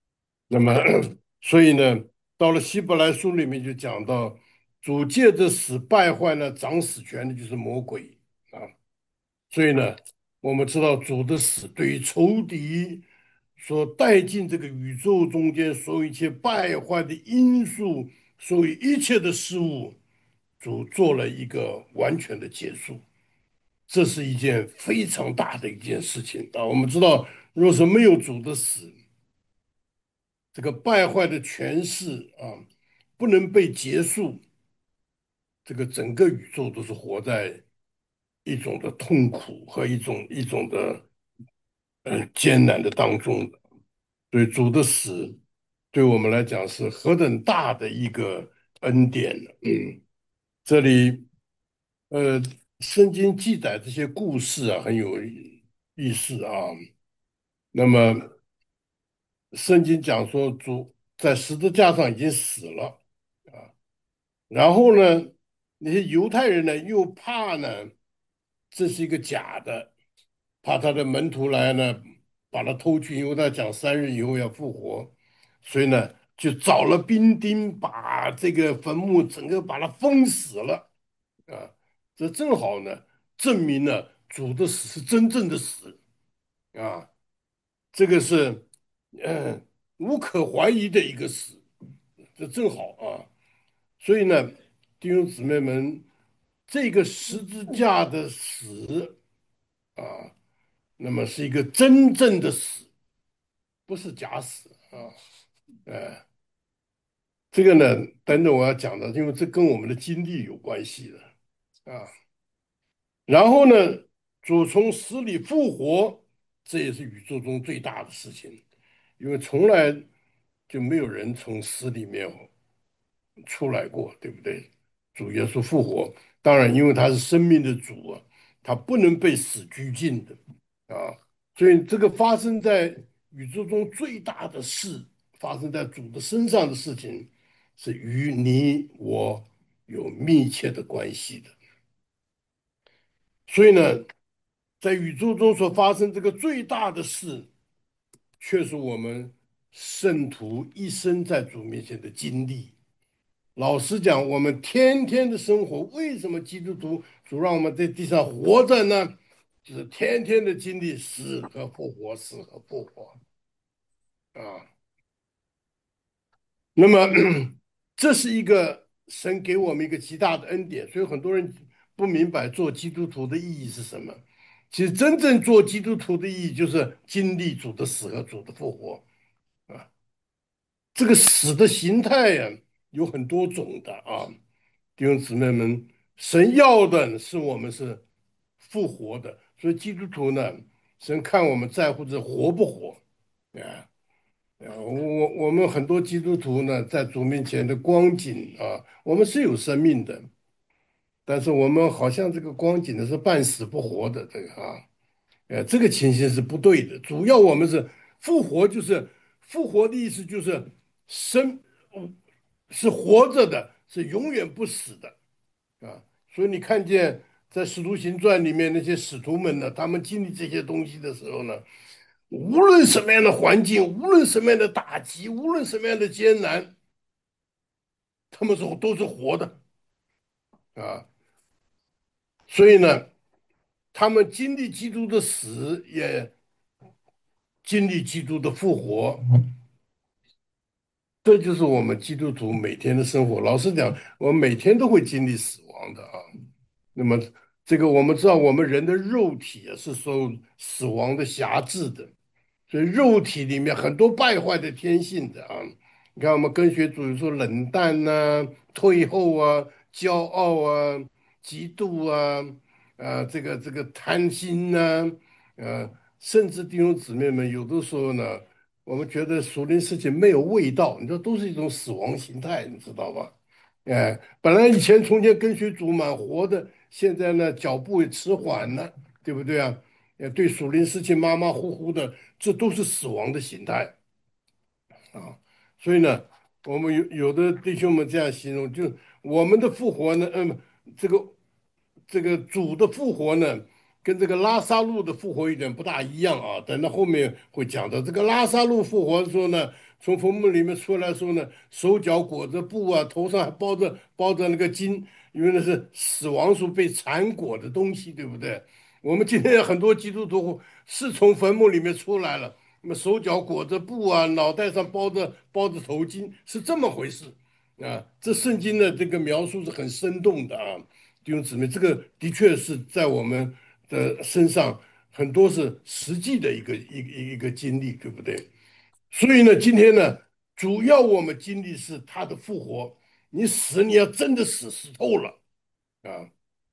那么，所以呢，到了希伯来书里面就讲到，主借着死败坏呢掌死权的就是魔鬼啊。所以呢，我们知道主的死对于仇敌所带进这个宇宙中间所有一切败坏的因素，所有一切的事物，主做了一个完全的结束。这是一件非常大的一件事情啊！我们知道，若是没有主的死，这个败坏的权势啊，不能被结束，这个整个宇宙都是活在一种的痛苦和一种的艰难的当中的。所以主的死对我们来讲是何等大的一个恩典呢？这里圣经记载这些故事啊，很有意思啊。那么圣经讲说，主在十字架上已经死了啊，然后呢，那些犹太人呢又怕呢这是一个假的，怕他的门徒来呢把他偷去，因为他讲3日以后要复活，所以呢就找了兵丁把这个坟墓整个把它封死了啊。这正好呢证明了主的死是真正的死啊，这个是嗯无可怀疑的一个死，这正好啊。所以呢，弟兄姊妹们，这个十字架的死啊，那么是一个真正的死，不是假死啊。呃，这个呢，等等我要讲的，因为这跟我们的经历有关系的啊。然后呢，主从死里复活，这也是宇宙中最大的事情，因为从来就没有人从死里面出来过，对不对？主耶稣复活，当然，因为他是生命的主啊，他不能被死拘禁的啊，所以这个发生在宇宙中最大的事，发生在主的身上的事情，是与你我有密切的关系的。所以呢，在宇宙中所发生这个最大的事，却是我们圣徒一生在主面前的经历。老实讲，我们天天的生活，为什么基督徒主让我们在地上活着呢？就是天天的经历死和复活，死和复活啊。那么，这是一个神给我们一个极大的恩典，所以很多人不明白做基督徒的意义是什么。其实，真正做基督徒的意义就是经历主的死和主的复活啊。这个死的形态呀，有很多种的啊。弟兄姊妹们，神要的是我们是复活的，所以基督徒呢，神看我们在乎的活不活啊。我们很多基督徒呢，在主面前的光景啊，我们是有生命的，但是我们好像这个光景呢是半死不活的，这个啊，这个情形是不对的。主要我们是复活，就是复活的意思就是生是活着的，是永远不死的啊。所以你看见在《使徒行传》里面那些使徒们呢，他们经历这些东西的时候呢，无论什么样的环境，无论什么样的打击，无论什么样的艰难，他们说都是活的啊。所以呢，他们经历基督的死，也经历基督的复活。这就是我们基督徒每天的生活。老实讲，我们每天都会经历死亡的啊。那么，这个我们知道，我们人的肉体啊是受死亡的辖制的。所以肉体里面很多败坏的天性的啊，你看我们跟学主义说冷淡呐、退后啊、骄傲啊、嫉妒啊、这个贪心呐、甚至弟兄姊妹们有的时候呢，我们觉得属灵事情没有味道，你说都是一种死亡形态，你知道吧？本来以前从前跟随主蛮活的，现在呢脚步也迟缓了，对不对啊？对属灵事情马马虎虎的，这都是死亡的形态啊。所以呢，我们有的弟兄们这样形容，就我们的复活呢，这个主的复活呢， 跟这个拉萨路的复活有点不大一样啊。等到后面会讲到这个拉萨路复活的时候呢，从坟墓里面出来的时候呢，手脚裹着布啊，头上还包着那个巾，因为那是死亡时候被缠裹的东西，对不对？我们今天很多基督徒是从坟墓里面出来了，那么手脚裹着布啊，脑袋上包着头巾，是这么回事啊。这圣经的这个描述是很生动的啊。弟兄姊妹，这个的确是在我们的身上很多是实际的一个经历，对不对？所以呢，今天呢，主要我们经历是他的复活。你死，你要真的死透了啊，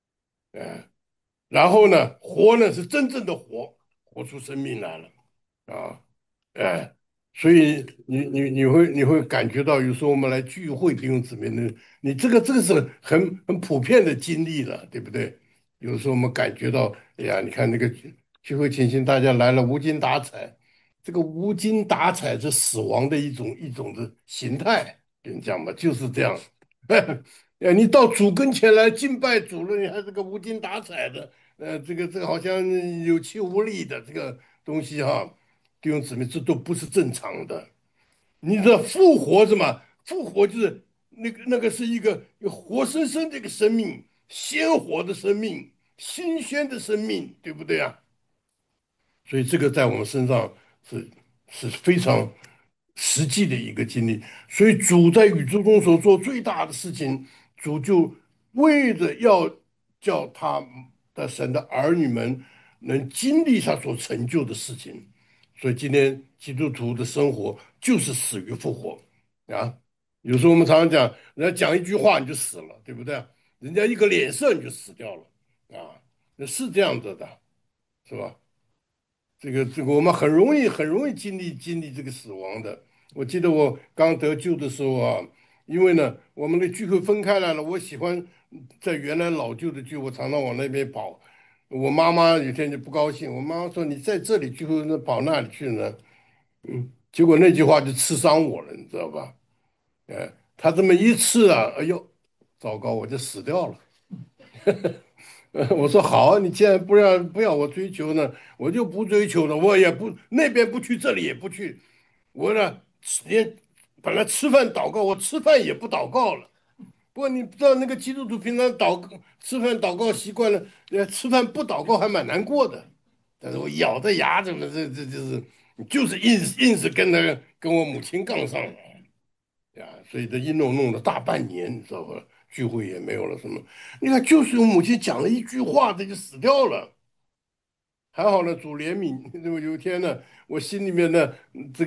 然后呢，活呢是真正的活，活出生命来了啊。哎，所以你会感觉到，有时候我们来聚会弟兄姊妹呢，你这个是很普遍的经历了，对不对？有时候我们感觉到，哎呀，你看那个聚会情形，大家来了无精打采，这个无精打采是死亡的一种的形态，跟你讲嘛，就是这样。你到主跟前来敬拜主了，你还是个无精打采的，这个好像有气无力的这个东西哈。弟兄姊妹，这都不是正常的。你的复活什么？复活就是那个是一个活生生的一个生命，鲜活的生命，新鲜的生命，对不对啊？所以这个在我们身上是是非常实际的一个经历。所以主在宇宙中所做最大的事情，主就为了要叫他的神的儿女们能经历他所成就的事情。所以今天基督徒的生活就是死于复活啊。有时候我们常常讲，人家讲一句话你就死了，对不对？人家一个脸色你就死掉了啊，那是这样子的，是吧？这个，我们很容易经历这个死亡的。我记得我刚得救的时候啊，因为呢，我们的聚会分开来了，我喜欢在原来老旧的聚，我常常往那边跑。我妈妈有天就不高兴，我妈妈说："你在这里聚会，那跑那里去呢？"结果那句话就刺伤我了，你知道吧？他这么一刺啊，哎呦，糟糕，我就死掉了。我说好啊，你既然不要我追求呢，我就不追求了，我也不那边不去，这里也不去。我呢，连本来吃饭祷告，我吃饭也不祷告了。不过你不知道，那个基督徒平常吃饭祷告习惯了，吃饭不祷告还蛮难过的。但是我咬着牙，怎么就是硬是跟我母亲杠上了。呀，所以这一弄了大半年，你知道吧？聚会也没有了，什么？你看，就是我母亲讲了一句话，他就死掉了。还好呢，主怜悯。那么有一天呢，我心里面呢，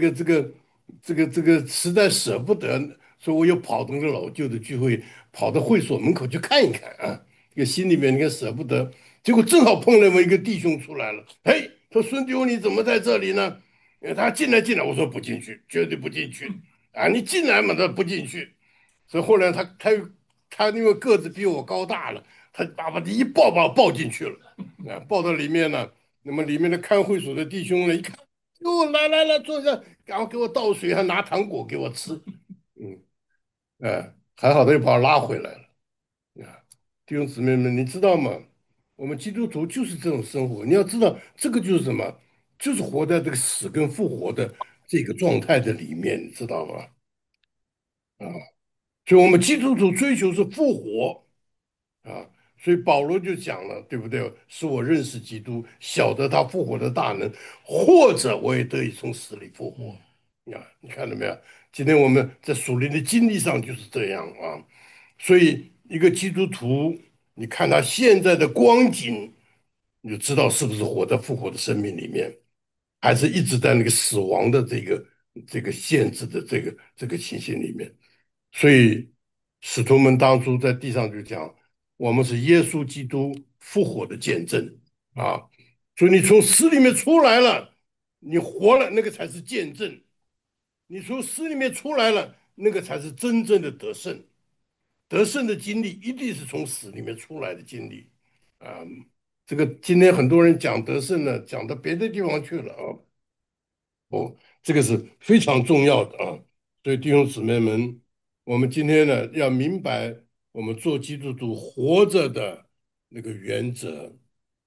这个实在舍不得，所以我又跑到那个老旧的聚会，跑到会所门口去看一看啊。这个心里面你看舍不得，结果正好碰那么一个弟兄出来了，嘿，说："孙弟兄，你怎么在这里呢？"他进来，我说不进去，绝对不进去啊！你进来嘛，他不进去。所以后来他因为个子比我高大了，他把一抱把我抱进去了，啊，抱到里面呢。那么里面的看会所的弟兄呢，一看，哟，来坐下，然后给我倒水，还拿糖果给我吃。嗯，还好他又把我拉回来了。啊，弟兄姊妹们，你知道吗？我们基督徒就是这种生活。你要知道，这个就是什么？就是活在这个死跟复活的这个状态的里面，你知道吗？啊，所以我们基督徒追求是复活。啊，所以保罗就讲了，对不对？是我认识基督，晓得他复活的大能，或者我也得以从死里复活。啊，你看到没有？今天我们在属灵的经历上就是这样啊。所以一个基督徒，你看他现在的光景，你就知道是不是活在复活的生命里面，还是一直在那个死亡的这个限制的这个情形里面。所以使徒们当初在地上就讲，我们是耶稣基督复活的见证啊。所以你从死里面出来了，你活了，那个才是见证；你从死里面出来了，那个才是真正的得胜。得胜的经历一定是从死里面出来的经历啊。这个今天很多人讲得胜呢，讲到别的地方去了啊。哦，这个是非常重要的啊。所以弟兄姊妹们，我们今天呢要明白我们做基督徒活着的那个原则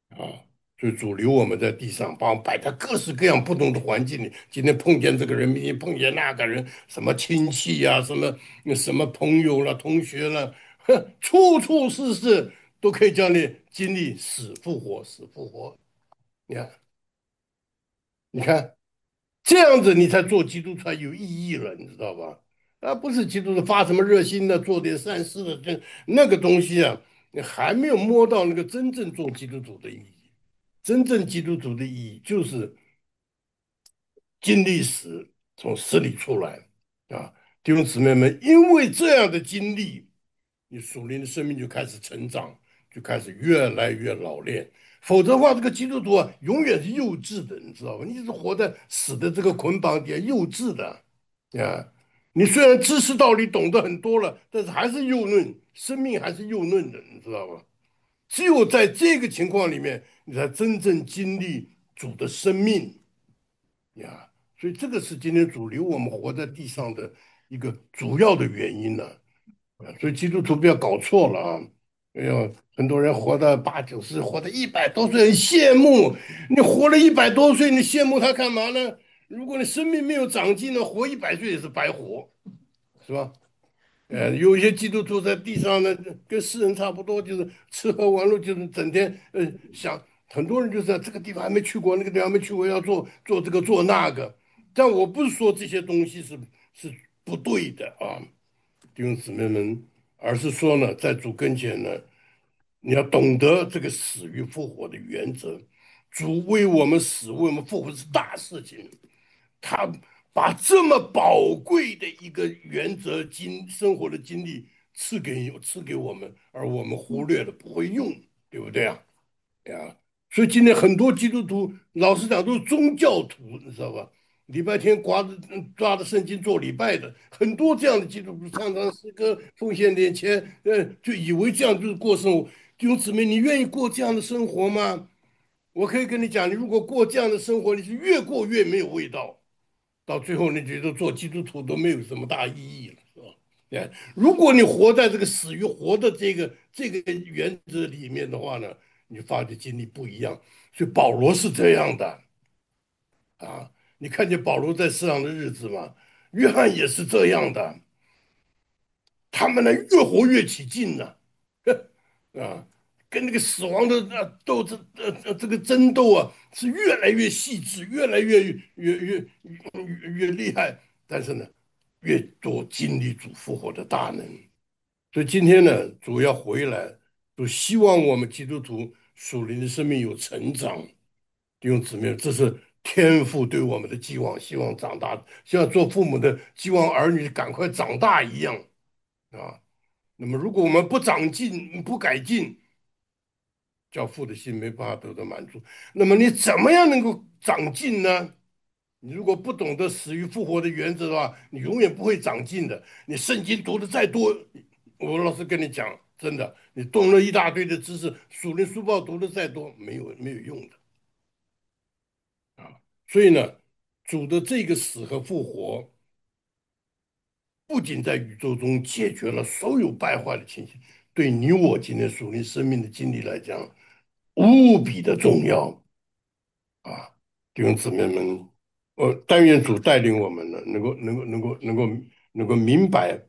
啊。所以主流我们在地上，把我们摆在各式各样不同的环境里。今天碰见这个人，明天碰见那个人，什么亲戚呀、什么朋友了、同学了，哼，处处事事都可以叫你经历死复活，死复活。你看，你看。这样子你才做基督才有意义了，你知道吧？而不是基督徒发什么热心的，做点善事的，这那个东西啊，你还没有摸到那个真正做基督徒的意义。真正基督徒的意义就是经历死，从死里出来啊，弟兄姊妹们，因为这样的经历，你属灵的生命就开始成长，就开始越来越老练。否则的话，这个基督徒啊，永远是幼稚的，你知道吧？你是活在死的这个捆绑底下，幼稚的啊。你虽然知识道理懂得很多了，但是还是幼嫩，生命还是幼嫩的，你知道吧？只有在这个情况里面，你才真正经历主的生命。呀，所以这个是今天主流我们活在地上的一个主要的原因呢。所以基督徒不要搞错了啊！哎呦，很多人活到80、90，活到100多岁，很羡慕。你活了100多岁，你羡慕他干嘛呢？如果你生命没有长进呢，活100岁也是白活，是吧？有一些基督徒在地上呢，跟世人差不多，就是吃喝玩乐，就是整天想，很多人就是在这个地方还没去过，那个地方还没去过，要做这个做那个。但我不是说这些东西是不对的啊，弟兄姊妹们，而是说呢，在主跟前呢，你要懂得这个死与复活的原则。主为我们死，为我们复活是大事情。他把这么宝贵的一个原则生活的经历赐给我们，而我们忽略了，不会用，对不对啊？呀，所以今天很多基督徒，老实讲都是宗教徒，你知道吧？礼拜天抓着圣经做礼拜的，很多这样的基督徒唱唱诗歌，奉献点钱，就以为这样就是过生活。弟兄姊妹，你愿意过这样的生活吗？我可以跟你讲，你如果过这样的生活，你是越过越没有味道。到最后你觉得做基督徒都没有什么大意义了，是吧？如果你活在这个死与活的这个原则里面的话呢，你发的经历不一样。所以保罗是这样的啊，你看见保罗在世上的日子吗？约翰也是这样的，他们呢越活越起劲呢、啊，跟那个死亡的斗争这个争斗啊是越来越细致，越来越厉害，但是呢，越多经历主复活的大能。所以今天呢，主要回来，就希望我们基督徒属灵的生命有成长。弟兄姊妹，这是天父对我们的寄望，希望长大，像做父母的希望儿女赶快长大一样啊。那么，如果我们不长进、不改进，叫父的心没办法得到满足。那么，你怎么样能够长进呢？你如果不懂得死于复活的原则的话，你永远不会长进的。你圣经读的再多，我老实跟你讲，真的，你懂了一大堆的知识，属灵书报读的再多，没有用的啊。所以呢，主的这个死和复活，不仅在宇宙中解决了所有败坏的情形，对你我今天属灵生命的经历来讲，无比的重要。啊，弟兄姊妹们，但愿主带领我们呢，能够明白，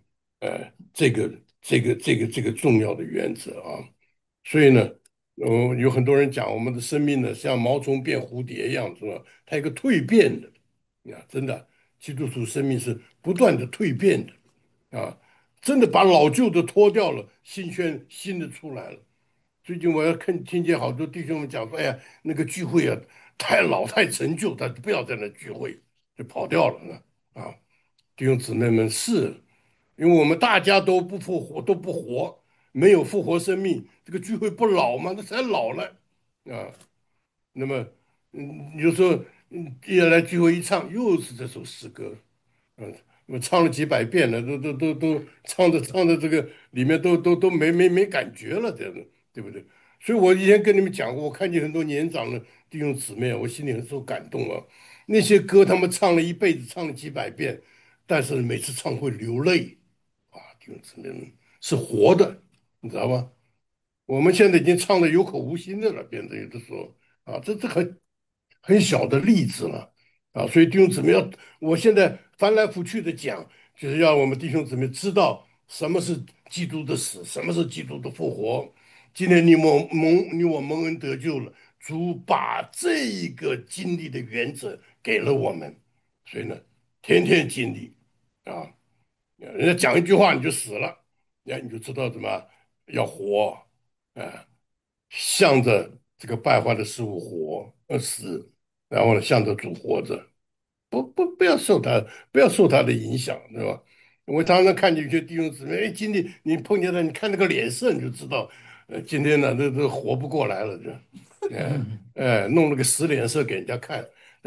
这个重要的原则啊。所以呢，有很多人讲我们的生命呢，像毛虫变蝴蝶一样，是吧？它有一个蜕变的，啊，真的，基督徒生命是不断的蜕变的啊，真的把老旧的脱掉了，新的出来了。最近我要听见好多弟兄们讲说，哎呀，那个聚会啊，太老太陈旧，他不要在那聚会，就跑掉了呢。啊，弟兄姊妹们，是因为我们大家都不复活，都不活，没有复活生命，这个聚会不老吗？那才老了啊。那么，有时候，接下来聚会一唱，又是这首诗歌，嗯，我唱了几百遍了，都唱的这个里面都没感觉了，这样的，对不对？所以我以前跟你们讲过，我看见很多年长的弟兄姊妹啊，我心里很受感动啊。那些歌他们唱了一辈子，唱了几百遍，但是每次唱会流泪啊，弟兄姊妹们是活的，你知道吗？ 我们现在已经唱的有口无心的了，变成有的时候这很小的例子了所以弟兄姊妹我现在翻来覆去的讲，就是要我们弟兄姊妹知道什么是基督的死，什么是基督的复活。今天你我蒙恩得救了，主把这一个经历的原则给了我们，所以呢，天天经历啊。人家讲一句话你就死了，你就知道怎么要活，啊，向着这个败坏的事物死，然后呢，向着主活着，不要受他的影响，对吧？我常常看见有些弟兄姊妹，哎，今天你碰见他，你看那个脸色，你就知道，今天呢，这活不过来了，弄了个死脸色给人家看，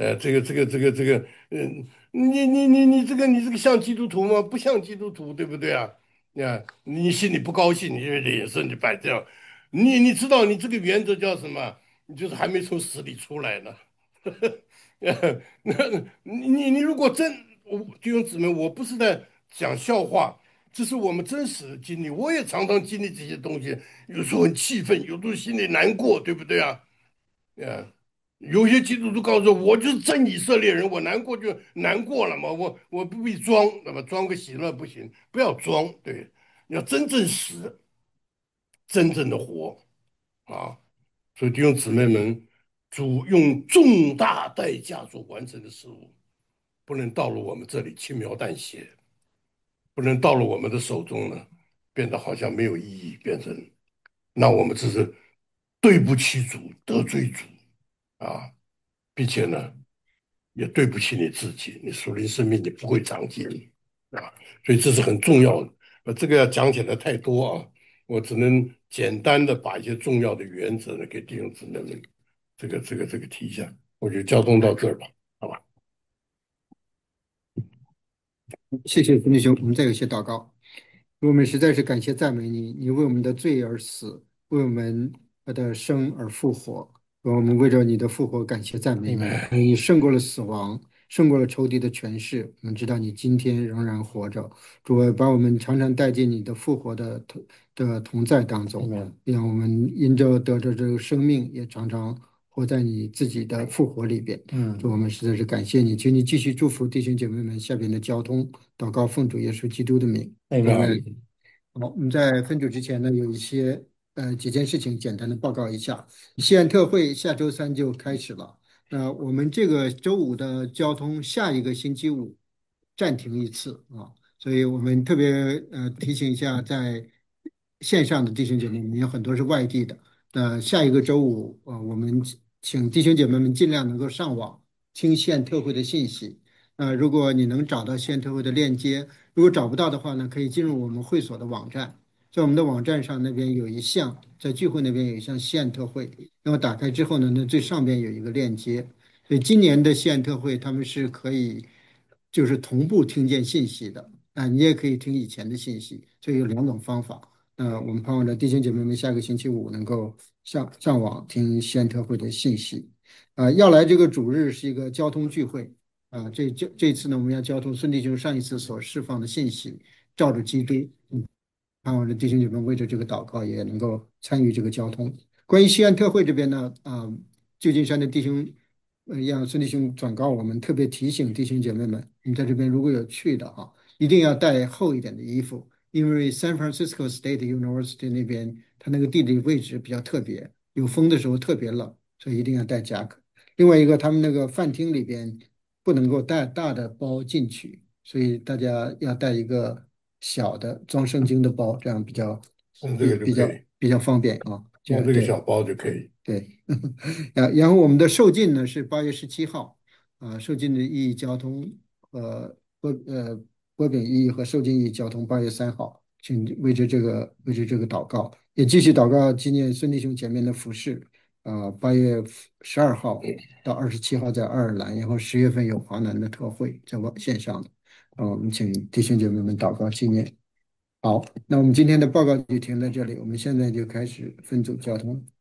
你这个像基督徒吗？不像基督徒，对不对啊？你心里不高兴，你就脸色就摆掉。你知道你这个原则叫什么？你就是还没从死里出来呢。那你如果弟兄姊妹，我不是在讲笑话，这是我们真实的经历。我也常常经历这些东西，有时候很气愤，有时候心里难过，对不对啊？呃，有些基督徒告诉我，我就是真以色列人，我难过就难过了嘛，我不必装，那么装个喜乐不行，不要装，对，要真正死，真正的活啊！所以弟兄姊妹们，主用重大代价所完成的事物，不能到了我们这里轻描淡写，不能到了我们的手中呢，变得好像没有意义，变成那我们只是对不起主，得罪主啊，并且呢，也对不起你自己，你属灵生命你不会长进啊，所以这是很重要的。这个要讲起来太多啊，我只能简单的把一些重要的原则呢给弟兄姊妹们这个提一下。我就交通到这儿吧，好吧？
谢谢福弟兄，我们再有一些祷告。我们实在是感谢赞美你，你为我们的罪而死，为我们的生而复活。我们为着你的复活感谢赞美你，因为你胜过了死亡，胜过了仇敌的权势。我们知道你今天仍然活着，主啊，把我们常常带进你的复活的同在当中，让我们因着得着这个生命，也常常活在你自己的复活里边。主，我们实在是感谢你，请你继续祝福弟兄姐妹们下边的交通，祷告奉主耶稣基督的名。好，我们在分组之前呢，有一些几件事情简单的报告一下。西安特会下周三就开始了，我们这个周五的交通下一个星期五暂停一次啊，所以我们特别提醒一下，在线上的弟兄姐妹们，有很多是外地的，下一个周五我们请弟兄姐妹们尽量能够上网听县特会的信息。如果你能找到县特会的链接，如果找不到的话呢，可以进入我们会所的网站，在我们的网站上那边有一项，在聚会那边有一项西岸特会，然后打开之后呢，那最上边有一个链接，所以今年的西岸特会他们是可以就是同步听见信息的你也可以听以前的信息，所以有两种方法。我们盼望着弟兄姐妹们下个星期五能够上网听西岸特会的信息。要来这个主日是一个交通聚会。这次呢，我们要交通孙弟兄上一次所释放的信息，照着基督，盼望着弟兄姐妹为着这个祷告也能够参与这个交通。关于西安特会这边呢，旧金山的弟兄，让孙弟兄转告我们，特别提醒弟兄姐妹们，你在这边如果有去的一定要带厚一点的衣服，因为 San Francisco State University 那边它那个地理位置比较特别，有风的时候特别冷，所以一定要带夹克。另外一个，他们那个饭厅里边不能够带大的包进去，所以大家要带一个小的装圣经的包，这样
用这
比比较
个就可以，
比较方便啊。这样对
装这个小包就可以。
对。然后我们的受尽呢是8月17号，受尽的意义交通波饼意义和受尽意义交通8月3号，请为着这个祷告，也继续祷告纪念孙弟兄前面的服饰。8月12号到27号在爱尔兰，然后10月份有华南的特会在网线上的，我们请弟兄姐妹们祷告纪念。好，那我们今天的报告就停在这里，我们现在就开始分组交通。